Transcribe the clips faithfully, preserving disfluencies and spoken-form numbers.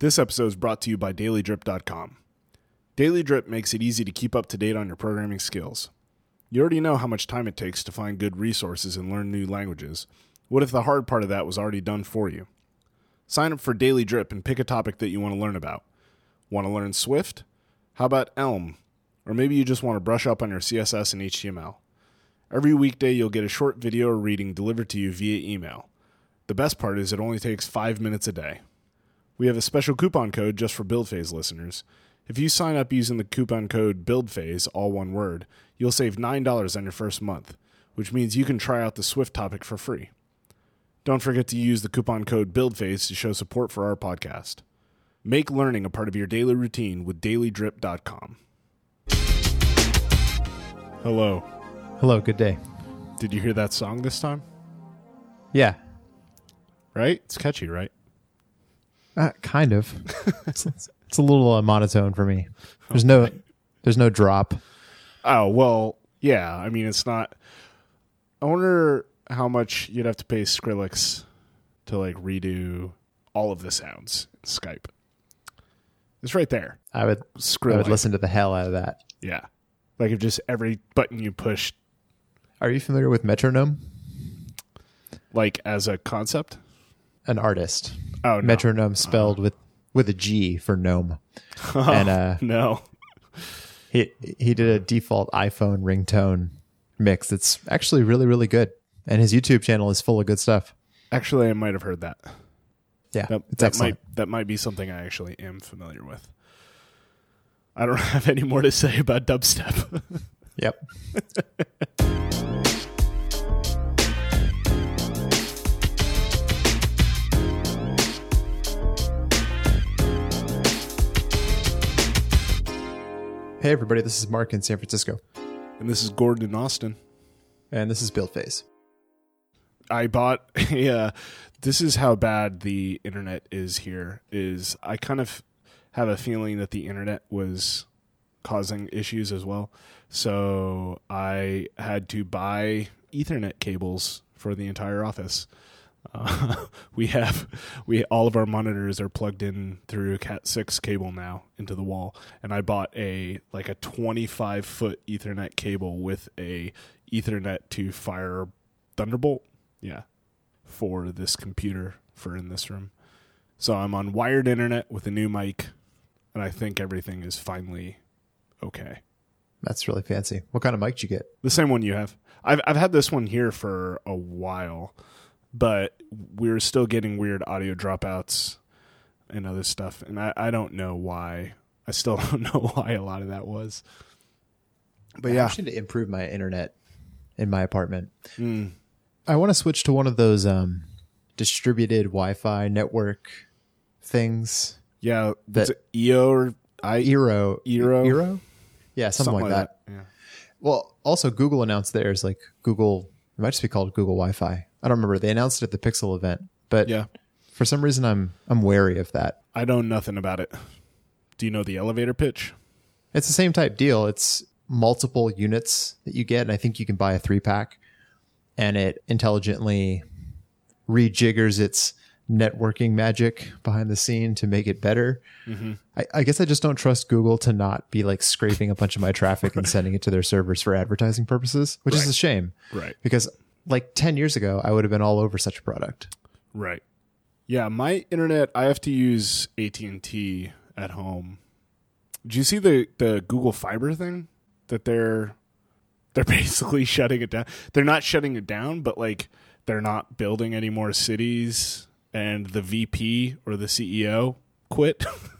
This episode is brought to you by daily drip dot com. Daily Drip makes it easy to keep up to date on your programming skills. You already know how much time it takes to find good resources and learn new languages. What if the hard part of that was already done for you? Sign up for Daily Drip and pick a topic that you want to learn about. Want to learn Swift? How about Elm? Or maybe you just want to brush up on your C S S and H T M L. Every weekday you'll get a short video or reading delivered to you via email. The best part is it only takes five minutes a day. We have a special coupon code just for BuildPhase listeners. If you sign up using the coupon code BuildPhase, all one word, you'll save nine dollars on your first month, which means you can try out the Swift topic for free. Don't forget to use the coupon code BuildPhase to show support for our podcast. Make learning a part of your daily routine with daily drip dot com. Hello. Hello, good day. Did you hear that song this time? Yeah. Right? It's catchy, right? Uh, kind of. it's, it's a little uh, monotone for me. There's no, there's no drop. Oh, well, yeah. I mean, it's not. I wonder how much you'd have to pay Skrillex to like redo all of the sounds in Skype. It's right there. I would, Skrillex. I would listen to the hell out of that. Yeah. Like if just every button you push. Are you familiar with Metronome? Like as a concept? An artist. Oh, no. Metronome spelled uh, with, with a G for gnome. Oh, and uh, no. He he did a default iPhone ringtone mix that's actually really, really good. And his YouTube channel is full of good stuff. Actually, I might have heard that. Yeah, that, it's that excellent. might that might be something I actually am familiar with. I don't have any more to say about dubstep. Yep. Hey everybody, this is Mark in San Francisco. And this is Gordon in Austin. And this is BuildPhase. I bought a, uh, this is how bad the internet is here, is I kind of have a feeling that the internet was causing issues as well. So I had to buy Ethernet cables for the entire office. Uh, we have we all of our monitors are plugged in through a cat six cable now into the wall, and I bought a like a twenty-five foot Ethernet cable with a Ethernet to Fire Thunderbolt, yeah, for this computer for in this room. So I'm on wired internet with a new mic, and I think everything is finally okay. That's really fancy. What kind of mic did you get? The same one you have. I've I've had this one here for a while. But we're still getting weird audio dropouts and other stuff. And I, I don't know why. I still don't know why a lot of that was. But yeah. I need to improve my internet in my apartment. Mm. I want to switch to one of those um, distributed Wi-Fi network things. Yeah. That's E O or I Eero. Eero? Eero? Yeah, something, something like, like that. that. Yeah. Well, also Google announced theirs, like Google, it might just be called Google Wi-Fi. I don't remember. They announced it at the Pixel event, but yeah. For some reason I'm I'm wary of that. I know nothing about it. Do you know the elevator pitch? It's the same type deal. It's multiple units that you get, and I think you can buy a three pack, and it intelligently rejiggers its networking magic behind the scene to make it better. Mm-hmm. I, I guess I just don't trust Google to not be like scraping a bunch of my traffic and sending it to their servers for advertising purposes, which right. is a shame. Right. Because like ten years ago, I would have been all over such a product. Right. Yeah, my internet, I have to use A T and T at home. Did you see the, the Google Fiber thing? That they're they're basically shutting it down. They're not shutting it down, but like they're not building any more cities, and the V P or the C E O quit.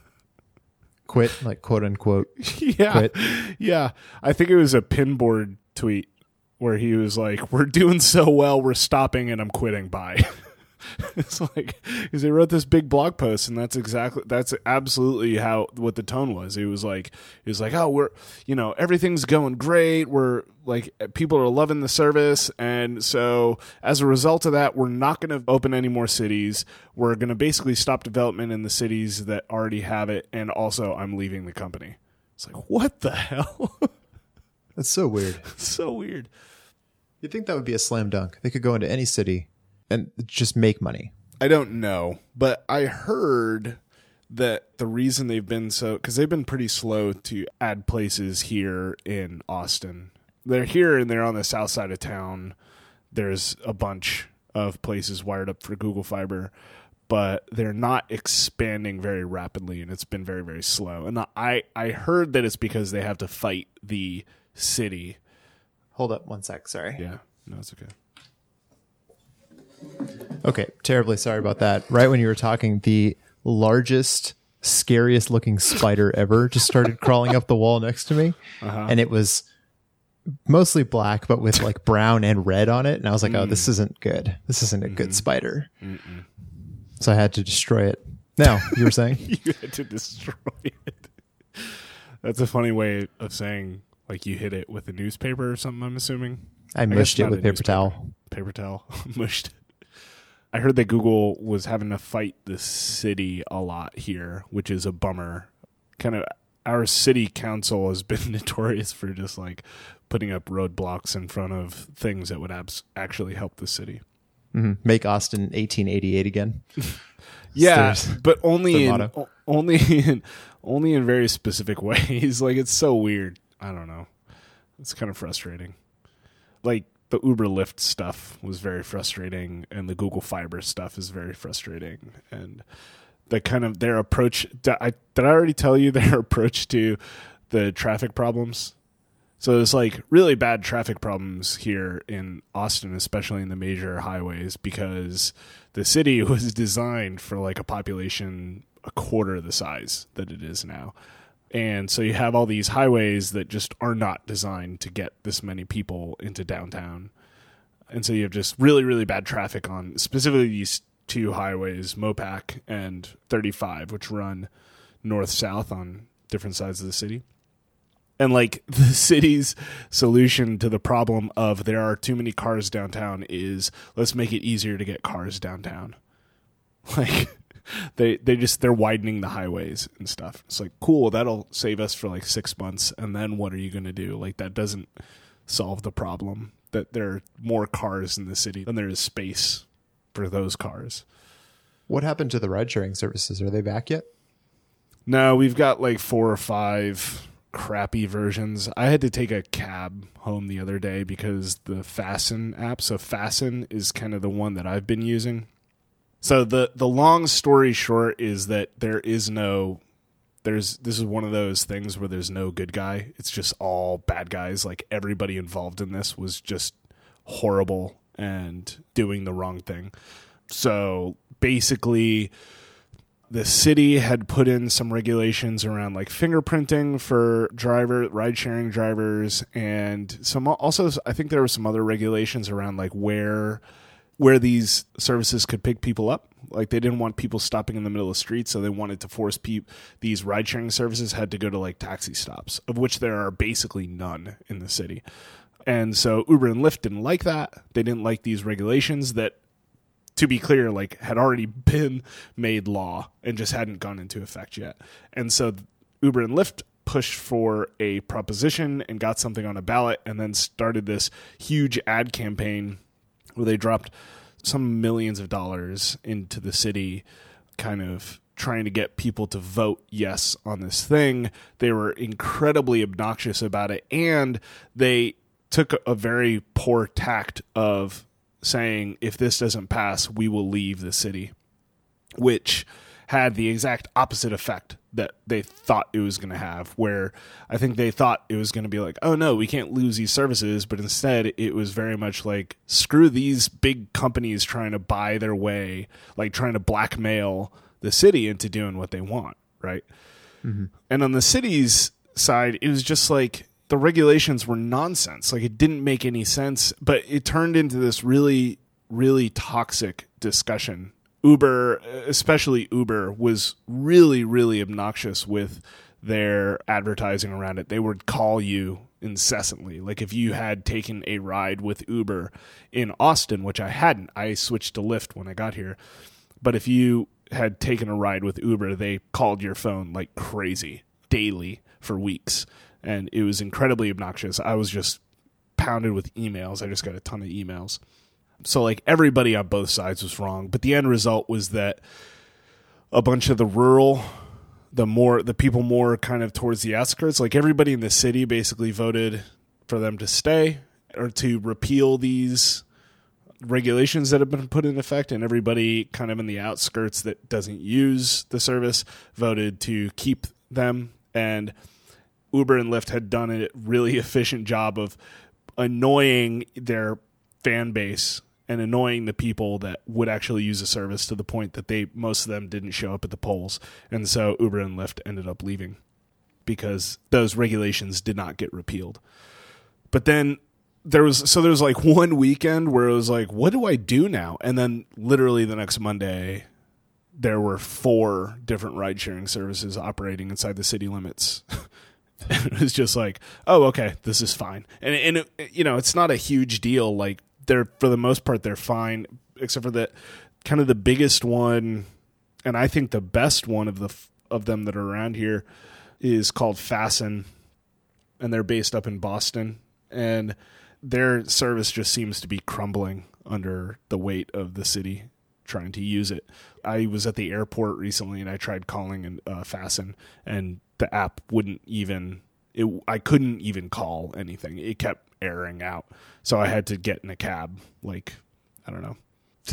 Quit, like quote unquote. Yeah. Quit. Yeah. I think it was a Pinboard tweet where he was like, we're doing so well, we're stopping and I'm quitting. Bye. It's like, because they wrote this big blog post, and that's exactly, that's absolutely how, what the tone was. It was like, it was like, oh, we're, you know, everything's going great. We're like, people are loving the service. And so as a result of that, we're not going to open any more cities. We're going to basically stop development in the cities that already have it. And also I'm leaving the company. It's like, what the hell? That's so weird. So weird. You'd think that would be a slam dunk. They could go into any city and just make money. I don't know, but I heard that the reason they've been so, because they've been pretty slow to add places here in Austin. They're here and they're on the south side of town. There's a bunch of places wired up for Google Fiber, but they're not expanding very rapidly, and it's been very, very slow. And I, I heard that it's because they have to fight the city. Hold up one sec. Sorry. Yeah, no, it's okay. Okay, terribly sorry about that. Right when you were talking, the largest, scariest looking spider ever just started crawling up the wall next to me. Uh-huh. And it was mostly black, but with like brown and red on it. And I was like, mm. oh, this isn't good. This isn't a mm-hmm. good spider. Mm-mm. So I had to destroy it. Now, you were saying? You had to destroy it. That's a funny way of saying, like, you hit it with a newspaper or something, I'm assuming. I, I mushed it with paper newspaper. towel. Paper towel. Mushed it. I heard that Google was having to fight the city a lot here, which is a bummer. Kind of, our city council has been notorious for just, like, putting up roadblocks in front of things that would abs- actually help the city. Mm-hmm. Make Austin eighteen eighty-eight again. Yeah, but only in o- only in only in very specific ways. Like, it's so weird. I don't know. It's kind of frustrating. Like, the Uber Lyft stuff was very frustrating, and the Google Fiber stuff is very frustrating. And the kind of their approach. Did I, did I already tell you their approach to the traffic problems? So there's like really bad traffic problems here in Austin, especially in the major highways, because the city was designed for like a population a quarter the size that it is now. And so you have all these highways that just are not designed to get this many people into downtown. And so you have just really, really bad traffic on specifically these two highways, Mopac and thirty-five, which run north-south on different sides of the city. And like the city's solution to the problem of there are too many cars downtown is let's make it easier to get cars downtown. Like they they just they're widening the highways and stuff. It's like, cool, that'll save us for like six months, and then what are you going to do? Like, that doesn't solve the problem that there are more cars in the city than there is space for those cars. What happened to the ride sharing services? Are they back yet? No, we've got like four or five crappy versions. I had to take a cab home the other day because the Fasten app, so Fasten is kind of the one that I've been using. So the the long story short is that there is no there's this is one of those things where there's no good guy. It's just all bad guys. Like, everybody involved in this was just horrible and doing the wrong thing. So basically, the city had put in some regulations around like fingerprinting for driver ride sharing drivers, and some also I think there were some other regulations around like where where these services could pick people up. Like, they didn't want people stopping in the middle of the street, so they wanted to force people. These ride sharing services had to go to like taxi stops, of which there are basically none in the city. And so Uber and Lyft didn't like that. They didn't like these regulations that, to be clear, like had already been made law and just hadn't gone into effect yet. And so Uber and Lyft pushed for a proposition and got something on a ballot, and then started this huge ad campaign where they dropped some millions of dollars into the city, kind of trying to get people to vote yes on this thing. They were incredibly obnoxious about it, and they took a very poor tact of saying, if this doesn't pass, we will leave the city, which had the exact opposite effect that they thought it was going to have, where I think they thought it was going to be like, oh no, we can't lose these services. But instead it was very much like, screw these big companies trying to buy their way, like trying to blackmail the city into doing what they want. Right. Mm-hmm. And on the city's side, it was just like, the regulations were nonsense. Like, it didn't make any sense, but it turned into this really, really toxic discussion. Uber, especially Uber, was really, really obnoxious with their advertising around it. They would call you incessantly. Like, if you had taken a ride with Uber in Austin, which I hadn't, I switched to Lyft when I got here. But if you had taken a ride with Uber, they called your phone like crazy daily for weeks. And it was incredibly obnoxious. I was just pounded with emails. I just got a ton of emails. So like everybody on both sides was wrong. But the end result was that a bunch of the rural, the more the people more kind of towards the outskirts, like everybody in the city basically voted for them to stay or to repeal these regulations that have been put in effect, and everybody kind of in the outskirts that doesn't use the service voted to keep them. And Uber and Lyft had done a really efficient job of annoying their fan base and annoying the people that would actually use the service to the point that they most of them didn't show up at the polls. And so Uber and Lyft ended up leaving because those regulations did not get repealed. But then there was, so there was like one weekend where it was like, what do I do now? And then literally the next Monday, there were four different ride sharing services operating inside the city limits. And it was just like, oh, okay, this is fine. And, and it, you know, it's not a huge deal. Like, they're, for the most part, they're fine, except for that kind of the biggest one, and I think the best one of the of them that are around here is called Fasten, and they're based up in Boston, and their service just seems to be crumbling under the weight of the city trying to use it. I was at the airport recently, and I tried calling and uh, Fasten, and the app wouldn't even. It, I couldn't even call anything. It kept erroring out. So I had to get in a cab. Like, I don't know.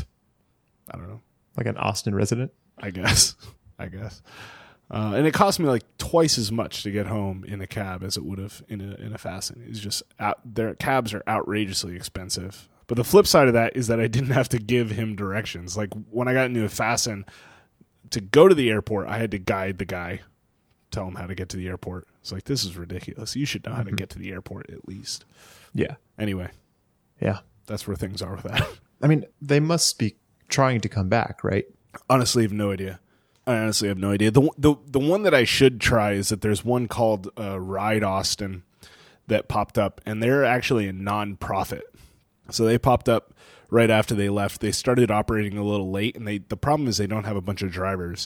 I don't know. Like an Austin resident? I guess. I guess. Uh, and it cost me like twice as much to get home in a cab as it would have in a in a Fasten. It's just out, their cabs are outrageously expensive. But the flip side of that is that I didn't have to give him directions. Like when I got into a Fasten to go to the airport, I had to guide the guy, tell him how to get to the airport. It's like, this is ridiculous. You should know how to get to the airport at least. Yeah. Anyway. Yeah. That's where things are with that. I mean, they must be trying to come back, right? Honestly, I have no idea. I honestly have no idea. The the the one that I should try is that there's one called uh, Ride Austin that popped up, and they're actually a non-profit. So they popped up right after they left. They started operating a little late, and they the problem is they don't have a bunch of drivers.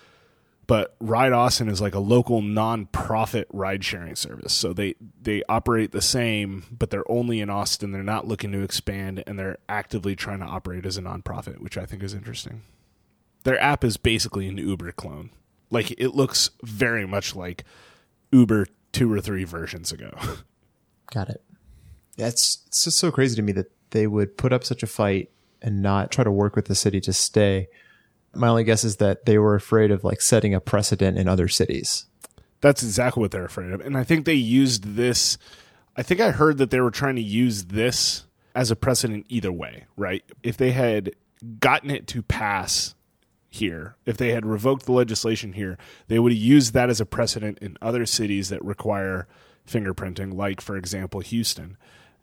But Ride Austin is like a local non-profit ride-sharing service. So they, they operate the same, but they're only in Austin. They're not looking to expand, and they're actively trying to operate as a non-profit, which I think is interesting. Their app is basically an Uber clone. Like, it looks very much like Uber two or three versions ago. Got it. Yeah, it's, it's just so crazy to me that they would put up such a fight and not try to work with the city to stay. My only guess is that they were afraid of like setting a precedent in other cities. That's exactly what they're afraid of. And I think they used this. I think I heard that they were trying to use this as a precedent either way, right? If they had gotten it to pass here, if they had revoked the legislation here, they would have used that as a precedent in other cities that require fingerprinting, like, for example, Houston,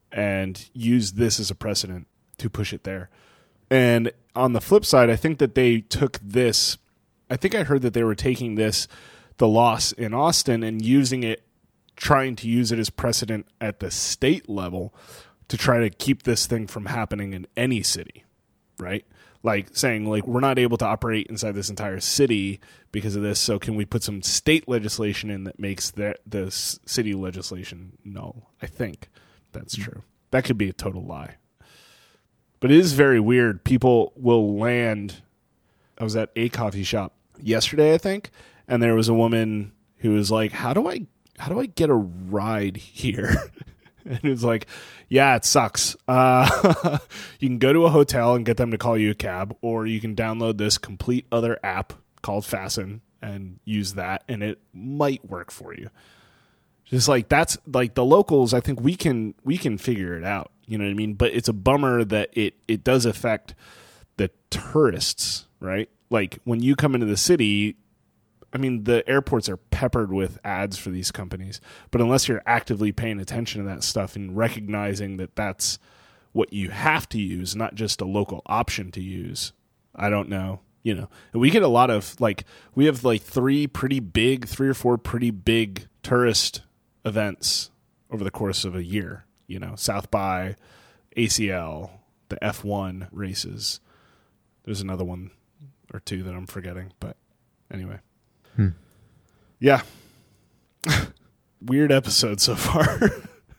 and use this as a precedent to push it there. And on the flip side, I think that they took this, I think I heard that they were taking this, the loss in Austin, and using it, trying to use it as precedent at the state level to try to keep this thing from happening in any city, right? Like saying, like, we're not able to operate inside this entire city because of this, so can we put some state legislation in that makes the, the city legislation null? I think that's true. That could be a total lie. But it is very weird. People will land. I was at a coffee shop yesterday, I think, and there was a woman who was like, "How do I, how do I get a ride here?" And it was like, "Yeah, it sucks. Uh, you can go to a hotel and get them to call you a cab, or you can download this complete other app called Fasten and use that, and it might work for you." Just like that's like the locals. I think we can we can figure it out. You know what I mean? But it's a bummer that it, it does affect the tourists, right? Like when you come into the city, I mean, the airports are peppered with ads for these companies. But unless you're actively paying attention to that stuff and recognizing that that's what you have to use, not just a local option to use, I don't know. You know, and we get a lot of like, we have like three pretty big, three or four pretty big tourist events over the course of a year. You know, South by, A C L, the F one races. There's another one or two that I'm forgetting, but anyway. Hmm. Yeah. Weird episode so far.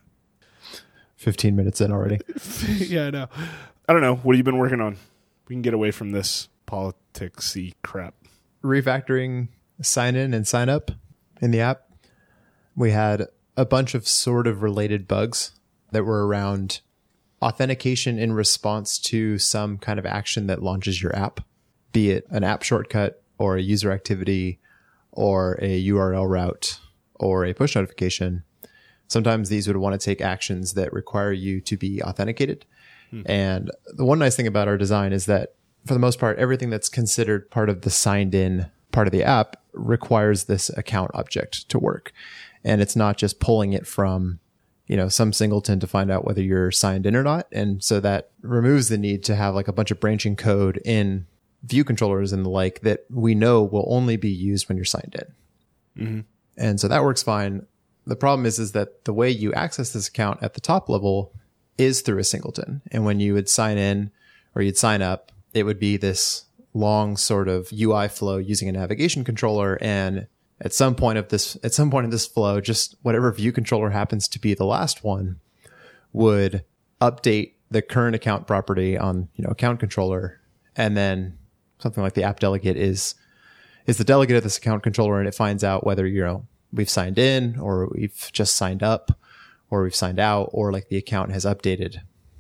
fifteen minutes in already. Yeah, I know. I don't know. What have you been working on? We can get away from this politics-y crap. refactoring sign in and sign up in the app, we had a bunch of sort of related bugs that were around authentication in response to some kind of action that launches your app, be it an app shortcut or a user activity or a U R L route or a push notification. Sometimes these would want to take actions that require you to be authenticated. Hmm. And the one nice thing about our design is that for the most part, everything that's considered part of the signed in part of the app requires this account object to work. And it's not just pulling it from, you know, some singleton to find out whether you're signed in or not. And so that removes the need to have like a bunch of branching code in view controllers and the like that we know will only be used when you're signed in. Mm-hmm. And so that works fine. The problem is, is that the way you access this account at the top level is through a singleton. And when you would sign in or you'd sign up, it would be this long sort of U I flow using a navigation controller. And at some point of this, at some point in this flow, just whatever view controller happens to be the last one would update the current account property on, you know, account controller. And then something like the app delegate is, is the delegate of this account controller. And it finds out whether, you know, we've signed in or we've just signed up or we've signed out or like the account has updated.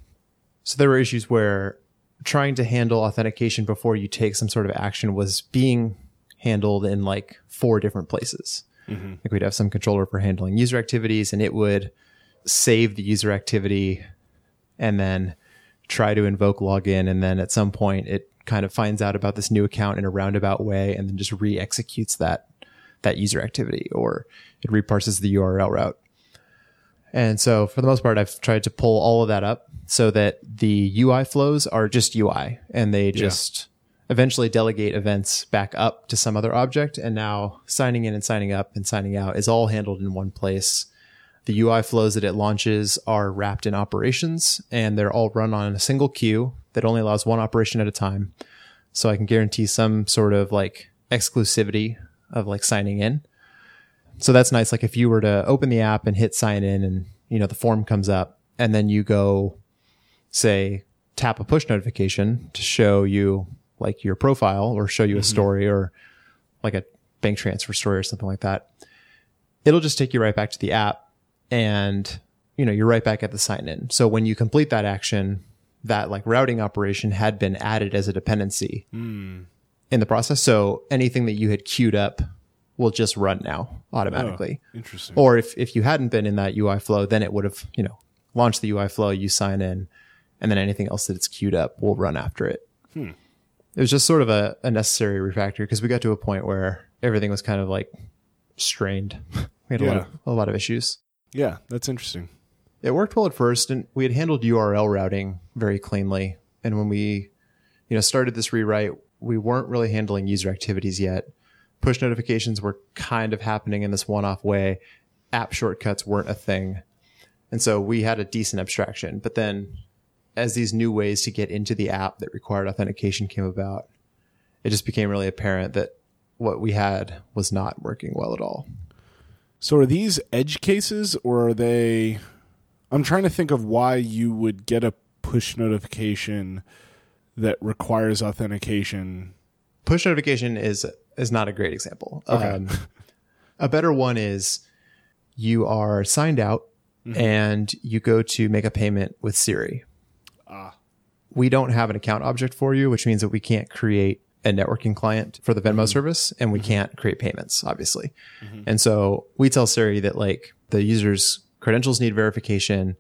So there were issues where trying to handle authentication before you take some sort of action was being handled in like four different places. Mm-hmm. Like we'd have some controller for handling user activities and it would save the user activity and then try to invoke login. And then at some point it kind of finds out about this new account in a roundabout way and then just re-executes that, that user activity, or it reparses the U R L route. And so for the most part, I've tried to pull all of that up so that the U I flows are just U I and they just yeah. eventually delegate events back up to some other object. And now signing in and signing up and signing out is all handled in one place. The U I flows that it launches are wrapped in operations and they're all run on a single queue that only allows one operation at a time. So I can guarantee some sort of like exclusivity of like signing in. So that's nice. Like if you were to open the app and hit sign in and, you know, the form comes up and then you go say, tap a push notification to show you like your profile or show you mm-hmm. a story or like a bank transfer story or something like that. It'll just take you right back to the app and, you know, you're right back at the sign in. So when you complete that action, that like routing operation had been added as a dependency mm. in the process. So anything that you had queued up will just run now automatically. Oh, interesting. Or if, if you hadn't been in that U I flow, then it would have, you know, launched the U I flow, you sign in, and then anything else that it's queued up will run after it. Hmm. It was just sort of a, a necessary refactor because we got to a point where everything was kind of like strained. We had a, yeah. lot of, a lot of issues. Yeah, that's interesting. It worked well at first, and we had handled U R L routing very cleanly. And when we, you know, started this rewrite, we weren't really handling user activities yet. Push notifications were kind of happening in this one-off way. App shortcuts weren't a thing. And so we had a decent abstraction. But then as these new ways to get into the app that required authentication came about, it just became really apparent that what we had was not working well at all. So are these edge cases or are they... I'm trying to think of why you would get a push notification that requires authentication. Push notification is is not a great example. Okay. Um, a better one is you are signed out mm-hmm. and you go to make a payment with Siri. Ah. We don't have an account object for you, which means that we can't create a networking client for the Venmo mm-hmm. service, and we mm-hmm. can't create payments, obviously. Mm-hmm. And so we tell Siri that like the user's credentials need verification,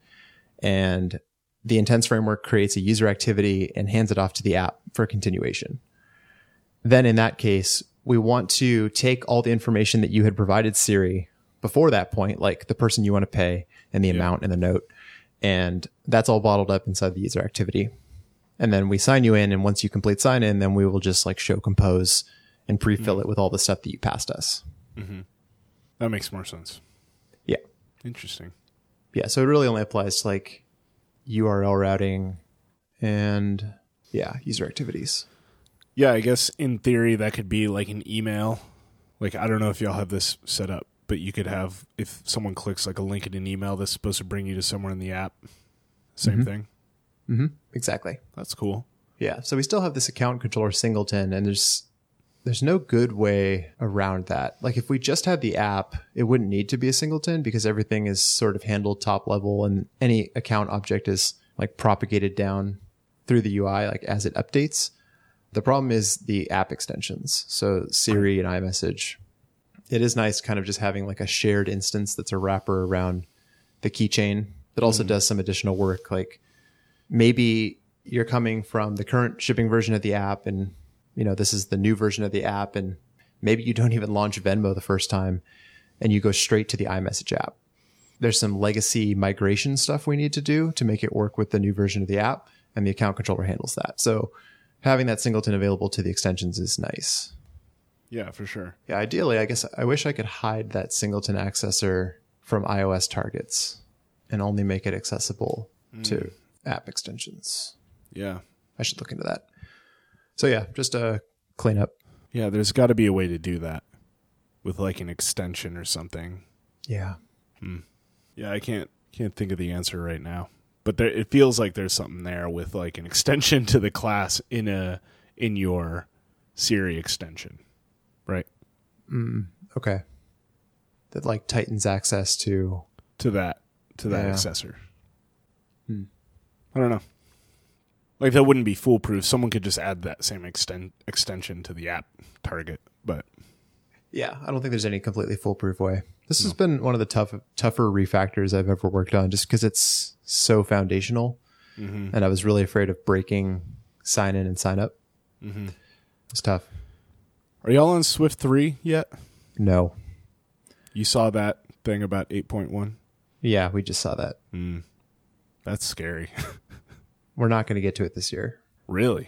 and the intents framework creates a user activity and hands it off to the app for continuation. Then in that case, we want to take all the information that you had provided Siri before that point, like the person you want to pay and the yeah. amount and the note. And that's all bottled up inside the user activity. And then we sign you in. And once you complete sign in, then we will just like show compose and pre-fill mm-hmm. it with all the stuff that you passed us. Mm-hmm. That makes more sense. Yeah. Interesting. Yeah. So it really only applies to like U R L routing and yeah, user activities. Yeah, I guess in theory that could be like an email. Like, I don't know if y'all have this set up, but you could have, if someone clicks like a link in an email that's supposed to bring you to somewhere in the app, same mm-hmm. thing. Mm-hmm. Exactly. That's cool. Yeah. So we still have this account controller singleton, and there's there's no good way around that. Like if we just had the app, it wouldn't need to be a singleton because everything is sort of handled top level and any account object is like propagated down through the U I, like as it updates. The problem is the app extensions. So Siri and iMessage. It is nice kind of just having like a shared instance that's a wrapper around the keychain that also mm-hmm. does some additional work. Like maybe you're coming from the current shipping version of the app and you know, this is the new version of the app and maybe you don't even launch Venmo the first time and you go straight to the iMessage app. There's some legacy migration stuff we need to do to make it work with the new version of the app and the account controller handles that. So having that singleton available to the extensions is nice. Yeah, for sure. Yeah, ideally, I guess I wish I could hide that singleton accessor from iOS targets and only make it accessible mm. to app extensions. Yeah. I should look into that. So yeah, just a cleanup. Yeah, there's got to be a way to do that with like an extension or something. Yeah. Hmm. Yeah, I can't can't think of the answer right now. But there, it feels like there's something there with like an extension to the class in a in your Siri extension, right? Mm, okay. That like tightens access to to that to that yeah. accessor. Hmm. I don't know. Like that wouldn't be foolproof. Someone could just add that same extend extension to the app target, but yeah, I don't think there's any completely foolproof way. This no. has been one of the tough, tougher refactors I've ever worked on, just because it's so foundational, mm-hmm. and I was really afraid of breaking sign in and sign up. Mm-hmm. It's tough. Are y'all on Swift three yet? No. You saw that thing about eight point one? Yeah, we just saw that. Mm. That's scary. We're not going to get to it this year. Really?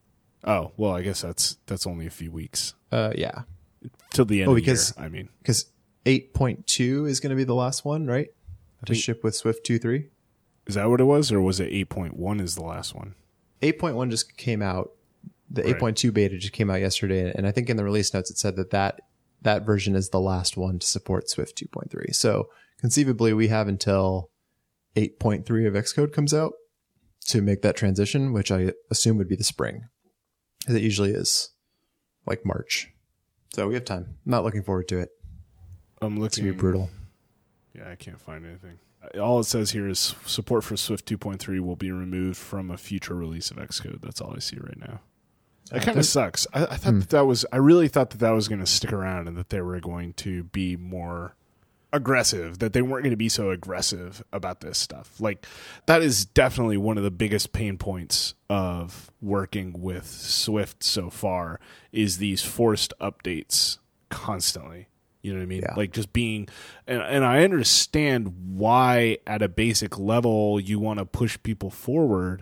Oh, well, I guess that's that's only a few weeks. Uh, yeah. Till the end oh, of because, the year, I mean. Because eight point two is going to be the last one, right? I to think, ship with Swift two point three? Is that what it was? Or was it eight point one is the last one? eight point one just came out. The right. eight point two beta just came out yesterday. And I think in the release notes, it said that that, that version is the last one to support Swift two point three. So conceivably, we have until eight point three of Xcode comes out to make that transition, which I assume would be the spring, as it usually is like March. So we have time. I'm not looking forward to it. I'm looking. It's going to be brutal. Yeah, I can't find anything. All it says here is support for Swift two point three will be removed from a future release of Xcode. That's all I see right now. That kind of sucks. I, I thought hmm. that, that was, I really thought that that was going to stick around and that they were going to be more aggressive, that they weren't going to be so aggressive about this stuff. Like, that is definitely one of the biggest pain points of working with Swift so far, is these forced updates constantly. You know what I mean? Yeah. Like just being, and, and I understand why at a basic level you want to push people forward,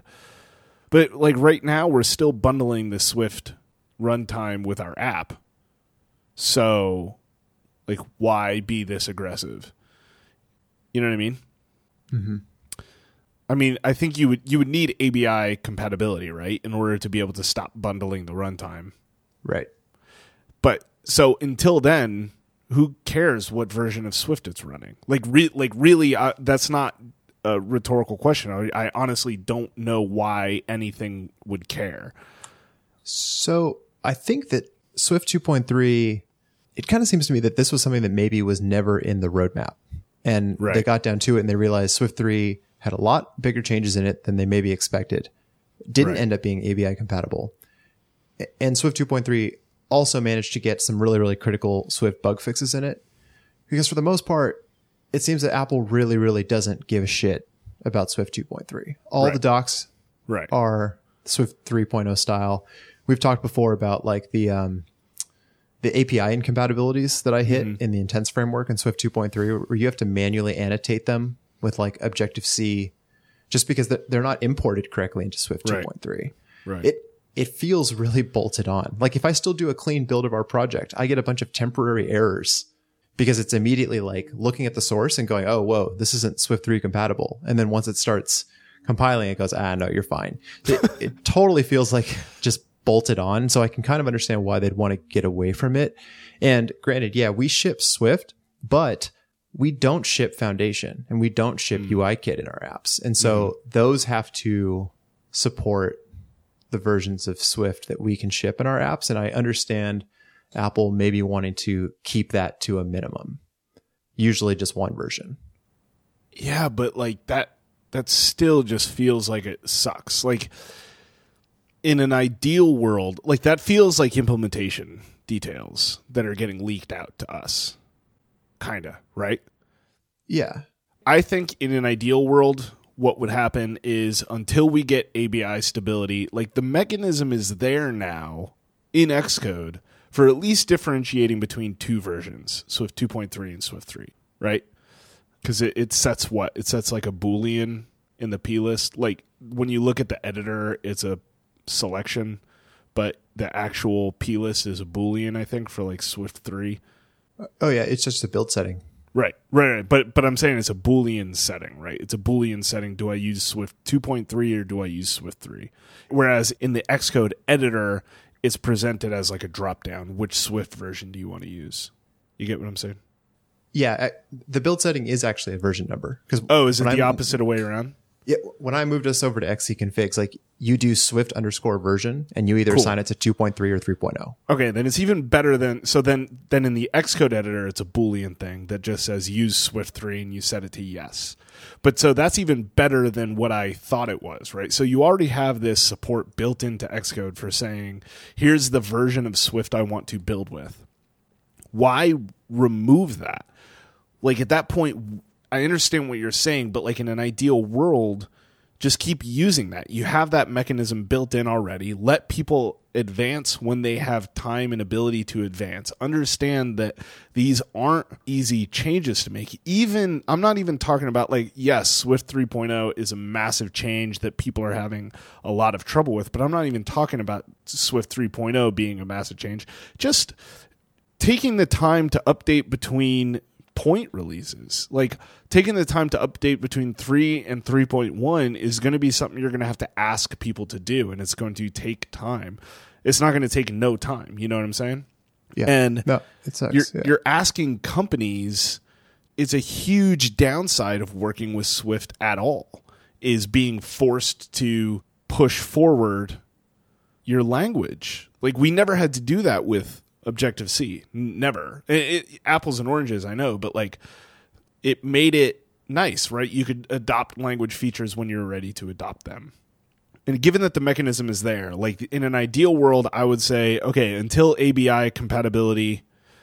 but like right now we're still bundling the Swift runtime with our app. So like, why be this aggressive? You know what I mean? Mm-hmm. I mean, I think you would you would need A B I compatibility, right, in order to be able to stop bundling the runtime. Right. But so until then, who cares what version of Swift it's running? Like, re- like really, uh, that's not a rhetorical question. I, I honestly don't know why anything would care. So I think that Swift two point three, it kind of seems to me that this was something that maybe was never in the roadmap. And right. they got down to it and they realized Swift three had a lot bigger changes in it than they maybe expected. Didn't right. end up being A B I compatible. And Swift two point three also managed to get some really, really critical Swift bug fixes in it. Because for the most part, it seems that Apple really, really doesn't give a shit about Swift two point three. All right. the docs right. are Swift three point oh style. We've talked before about like the um, the A P I incompatibilities that I hit mm-hmm. in the Intense framework in Swift two point three, where you have to manually annotate them with like Objective-C, just because they're not imported correctly into Swift two point three. Right. It it feels really bolted on. Like if I still do a clean build of our project, I get a bunch of temporary errors because it's immediately like looking at the source and going, oh, whoa, this isn't Swift three compatible. And then once it starts compiling, it goes, ah, no, you're fine. It, it totally feels like just bolted on. So I can kind of understand why they'd want to get away from it. And granted, yeah, we ship Swift, but we don't ship Foundation and we don't ship mm. UIKit in our apps. And so mm. those have to support the versions of Swift that we can ship in our apps. And I understand Apple maybe wanting to keep that to a minimum, usually just one version. Yeah, but like that, that still just feels like it sucks. Like in an ideal world, like that feels like implementation details that are getting leaked out to us. Kinda, right? Yeah. I think in an ideal world, what would happen is until we get A B I stability, like the mechanism is there now in Xcode for at least differentiating between two versions, Swift two point three and Swift three, right? Because it, it sets what? It sets like a Boolean in the P list. Like when you look at the editor, it's a selection, but the actual P list is a Boolean, I think, for like Swift three. Oh yeah, it's just a build setting. Right, right, right. But but I'm saying it's a Boolean setting, right? It's a Boolean setting. Do I use Swift two point three or do I use Swift three? Whereas in the Xcode editor, it's presented as like a drop down. Which Swift version do you want to use? You get what I'm saying? Yeah, I, the build setting is actually a version number. Oh, is it the I, opposite way around? Yeah, when I moved us over to X C configs, like you do Swift underscore version, and you either Cool. assign it to two point three or three point oh. Okay, then it's even better than so. Then then in the Xcode editor, it's a Boolean thing that just says use Swift three, and you set it to yes. But so that's even better than what I thought it was, right? So you already have this support built into Xcode for saying, here's the version of Swift I want to build with. Why remove that? Like at that point, I understand what you're saying, but like in an ideal world, just keep using that. You have that mechanism built in already. Let people advance when they have time and ability to advance. Understand that these aren't easy changes to make. Even, I'm not even talking about like, yes, Swift three point oh is a massive change that people are having a lot of trouble with, but I'm not even talking about Swift three point oh being a massive change. Just taking the time to update between point releases, like taking the time to update between three and three point one is going to be something you're going to have to ask people to do, and it's going to take time. It's not going to take no time. You know what I'm saying? Yeah. And no, it sucks. You're, yeah. you're asking companies. It's a huge downside of working with Swift at all, is being forced to push forward your language. Like we never had to do that with Objective-C. Never. It, it, apples and oranges, I know, but like it made it nice, right? You could adopt language features when you're ready to adopt them. And given that the mechanism is there, like in an ideal world, I would say, okay, until A B I compatibility,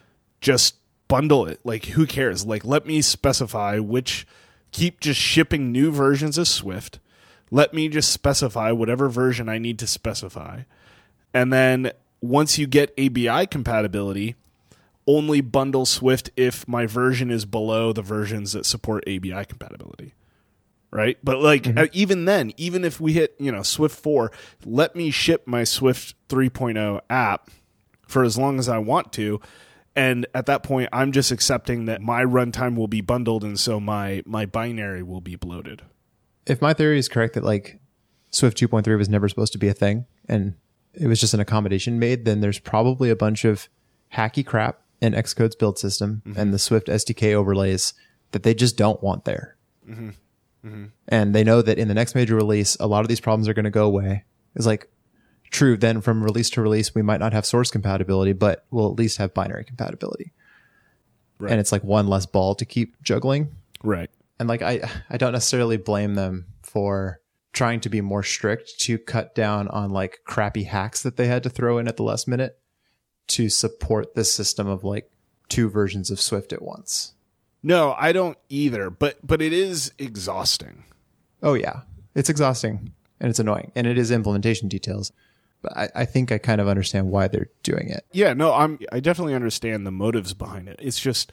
just bundle it. Like who cares? Like let me specify which, keep just shipping new versions of Swift. Let me just specify whatever version I need to specify. And then once you get A B I compatibility, only bundle Swift if my version is below the versions that support A B I compatibility. Right? But like mm-hmm. even then, even if we hit, you know, Swift four, let me ship my Swift three point oh app for as long as I want to. And at that point, I'm just accepting that my runtime will be bundled, and so my my binary will be bloated. If my theory is correct that like Swift two point three was never supposed to be a thing and it was just an accommodation made, then there's probably a bunch of hacky crap in Xcode's build system mm-hmm. and the Swift S D K overlays that they just don't want there. Mm-hmm. Mm-hmm. And they know that in the next major release, a lot of these problems are going to go away. It's like, true, then from release to release, we might not have source compatibility, but we'll at least have binary compatibility. Right. And it's like one less ball to keep juggling. Right. And like, I, I don't necessarily blame them for trying to be more strict to cut down on like crappy hacks that they had to throw in at the last minute to support this system of like two versions of Swift at once. No, I don't either, but but it is exhausting. Oh yeah, it's exhausting and it's annoying and it is implementation details. But I, I think I kind of understand why they're doing it. Yeah, no, I'm I definitely understand the motives behind it. It's just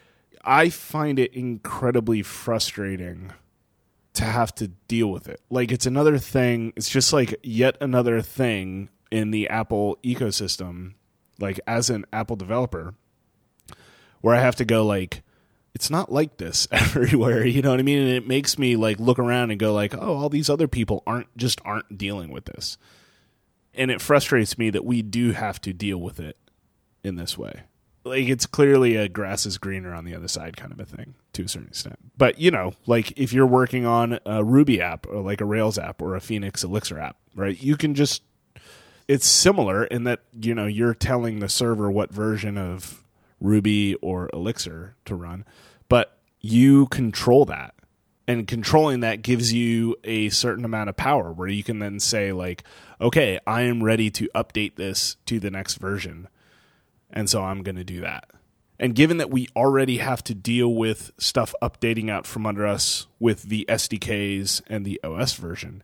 I find it incredibly frustrating to have to deal with it. Like it's another thing. It's just like yet another thing in the Apple ecosystem, like as an Apple developer, where I have to go like, it's not like this everywhere, you know what I mean? And it makes me like look around and go like, oh, all these other people aren't just aren't dealing with this. And it frustrates me that we do have to deal with it in this way. Like it's clearly a grass is greener on the other side kind of a thing to a certain extent. But you know, like if you're working on a Ruby app or like a Rails app or a Phoenix Elixir app, right? You can just, it's similar in that, you know, you're telling the server what version of Ruby or Elixir to run, but you control that. And controlling that gives you a certain amount of power where you can then say, like, okay, I am ready to update this to the next version. And so I'm going to do that. And given that we already have to deal with stuff updating out from under us with the S D Ks and the O S version,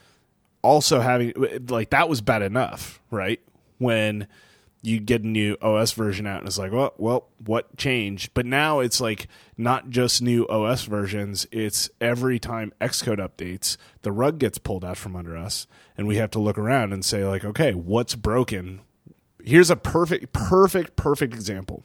also having, like, that was bad enough, right? When you get a new O S version out and it's like, well, well, what changed? But now it's like not just new O S versions. It's every time Xcode updates, the rug gets pulled out from under us and we have to look around and say, like, okay, what's broken? Here's a perfect, perfect, perfect example.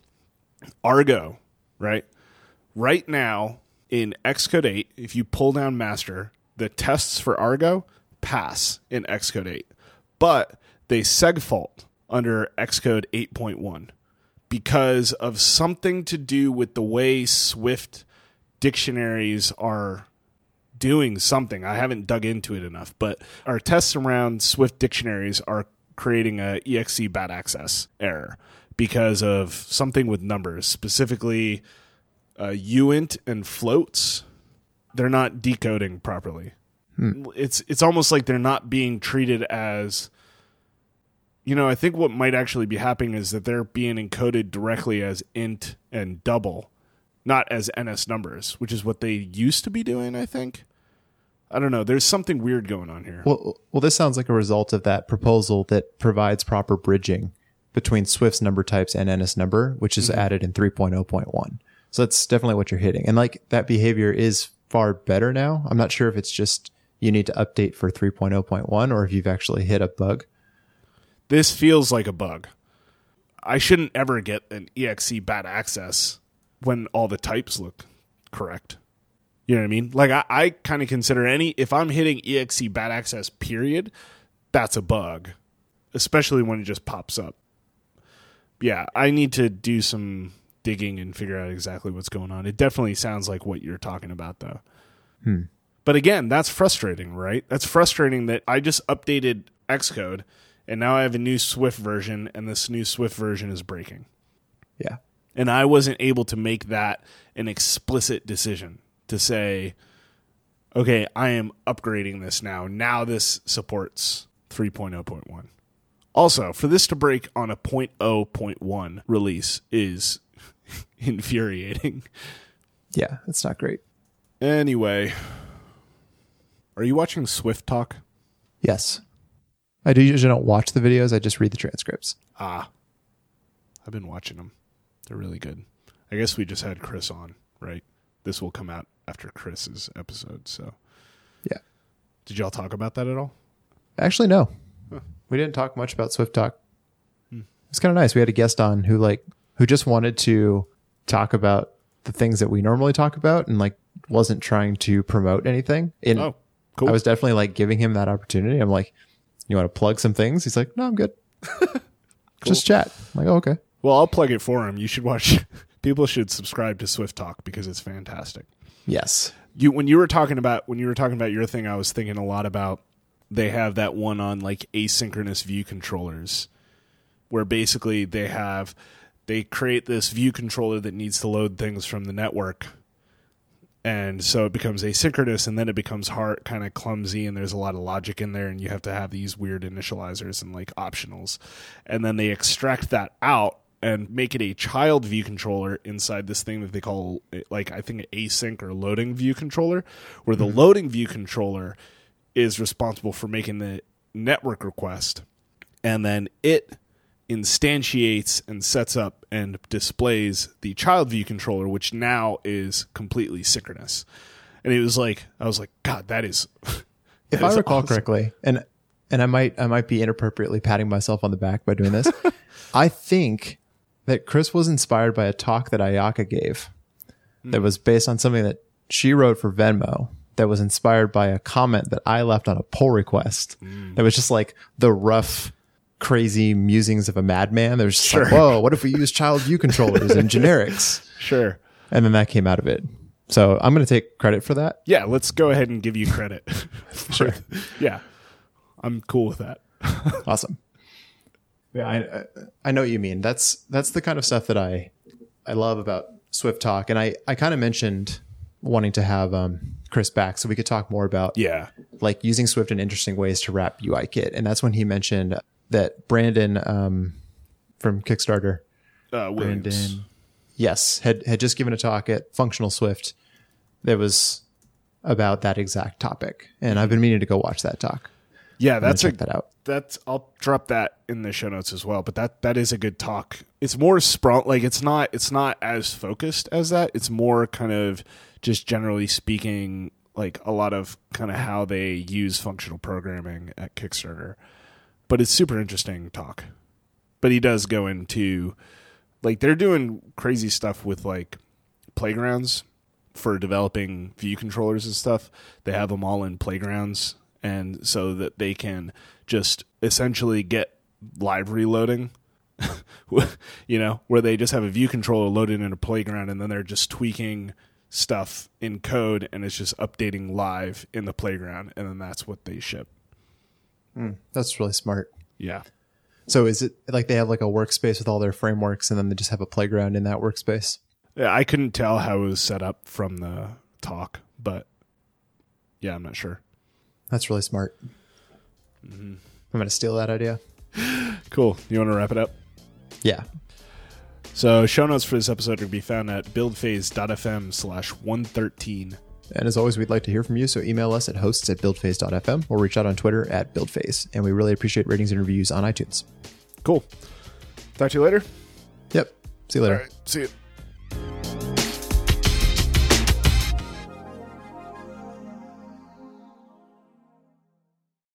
Argo, right? Right now in Xcode eight, if you pull down master, the tests for Argo pass in Xcode eight, but they segfault under Xcode eight point one because of something to do with the way Swift dictionaries are doing something. I haven't dug into it enough, but our tests around Swift dictionaries are creating a E X E bad access error because of something with numbers, specifically uh, uint and floats. They're not decoding properly. Hmm. It's it's almost like they're not being treated as, you know, I think what might actually be happening is that they're being encoded directly as int and double, not as N S numbers, which is what they used to be doing, I think. I don't know. There's something weird going on here. Well, well, this sounds like a result of that proposal that provides proper bridging between Swift's number types and N S number, which is mm-hmm. added in three point oh point one. So that's definitely what you're hitting. And like that behavior is far better now. I'm not sure if it's just you need to update for three point oh point one or if you've actually hit a bug. This feels like a bug. I shouldn't ever get an E X E bad access when all the types look correct. You know what I mean? Like, I, I kind of consider any, if I'm hitting E X E bad access, period, that's a bug, especially when it just pops up. Yeah, I need to do some digging and figure out exactly what's going on. It definitely sounds like what you're talking about, though. Hmm. But again, that's frustrating, right? That's frustrating that I just updated Xcode, and now I have a new Swift version, and this new Swift version is breaking. Yeah. And I wasn't able to make that an explicit decision to say, okay, I am upgrading this now. Now this supports three point oh point one. Also, for this to break on a point oh point one release is infuriating. Yeah, it's not great. Anyway, are you watching Swift Talk? Yes. I do usually don't watch the videos. I just read the transcripts. Ah, I've been watching them. They're really good. I guess we just had Chris on, right? This will come out after Chris's episode, so. Yeah. Did y'all talk about that at all? Actually, no. Huh. We didn't talk much about Swift Talk. Hmm. It's kind of nice. We had a guest on who like who just wanted to talk about the things that we normally talk about and like wasn't trying to promote anything. And oh, cool. I was definitely like giving him that opportunity. I'm like, you want to plug some things? He's like, no, I'm good. Cool. Just chat. I'm like, oh, okay. Well, I'll plug it for him. You should watch. People should subscribe to Swift Talk because it's fantastic. Yes. You when you were talking about when you were talking about your thing, I was thinking a lot about they have that one on like asynchronous view controllers, where basically they have they create this view controller that needs to load things from the network, and so it becomes asynchronous, and then it becomes hard, kind of clumsy, and there's a lot of logic in there, and you have to have these weird initializers and like optionals, and then they extract that out and make it a child view controller inside this thing that they call, like, I think async or loading view controller, where the mm-hmm. loading view controller is responsible for making the network request, and then it instantiates and sets up and displays the child view controller, which now is completely synchronous. And it was like, I was like, God, that is... that if is I recall awesome. correctly, and and I might I might be inappropriately patting myself on the back by doing this, I think that Chris was inspired by a talk that Ayaka gave mm. that was based on something that she wrote for Venmo that was inspired by a comment that I left on a pull request mm. that was just like the rough, crazy musings of a madman. There's just sure. like, whoa, what if we use child view controllers and generics? Sure. And then that came out of it. So I'm going to take credit for that. Yeah, let's go ahead and give you credit. Sure. Yeah, I'm cool with that. Awesome. Yeah, I I know what you mean. That's that's the kind of stuff that I I love about Swift Talk, and I I kind of mentioned wanting to have um, Chris back so we could talk more about Yeah. like using Swift in interesting ways to wrap U I Kit, and that's when he mentioned that Brandon um, from Kickstarter, Uh, Williams. Brandon, yes, had had just given a talk at Functional Swift that was about that exact topic, and I've been meaning to go watch that talk. Yeah, that's a, check that out. That's I'll drop that in the show notes as well. But that that is a good talk. It's more sprawl, like it's not it's not as focused as that. It's more kind of just generally speaking, like a lot of kind of how they use functional programming at Kickstarter. But it's super interesting talk. But he does go into like they're doing crazy stuff with like playgrounds for developing view controllers and stuff. They have them all in playgrounds. And so that they can just essentially get library loading, you know, where they just have a view controller loaded in a playground and then they're just tweaking stuff in code and it's just updating live in the playground. And then that's what they ship. Mm, that's really smart. Yeah. So is it like they have like a workspace with all their frameworks and then they just have a playground in that workspace? Yeah, I couldn't tell how it was set up from the talk, but yeah, I'm not sure. That's really smart. Mm-hmm. I'm going to steal that idea. Cool. You want to wrap it up? Yeah. So show notes for this episode are to be found at buildphase.fm slash 113. And as always, we'd like to hear from you. So email us at hosts at buildphase.fm or reach out on Twitter at buildphase. And we really appreciate ratings and reviews on iTunes. Cool. Talk to you later. Yep. See you later. All right. See you.